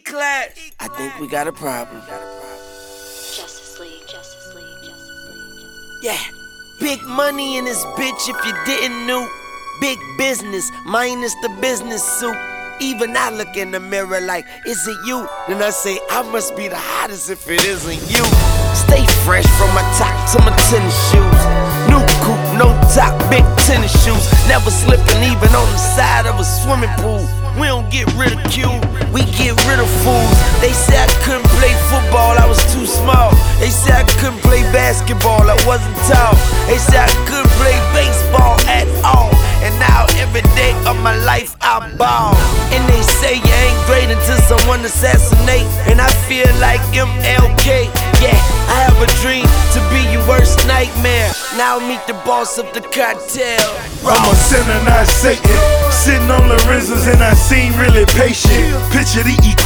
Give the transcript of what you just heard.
E-Class. I think we got a problem. Justice League, Justice League, Justice League. Yeah, big money in this bitch if you didn't know. Big business, minus the business suit. Even I look in the mirror like, is it you? Then I say, I must be the hottest if it isn't you. Stay fresh from my top to my tennis shoes. New coupe, no top, big tennis shoes. Never slipping even on the side of a swimming pool. We don't get ridiculed, we get rid of fools. They say I couldn't play football, I was too small. They say I couldn't play basketball, I wasn't tall. They say I couldn't play baseball at all. And now every day of my life I ball. And they say you ain't great until someone assassinate. And I feel like MLK. Yeah, I have a dream to be your worst nightmare. Now meet the boss of the cartel. I'm a sinner, not Satan. Sitting on Lorenzo's and I seem really patient. Picture the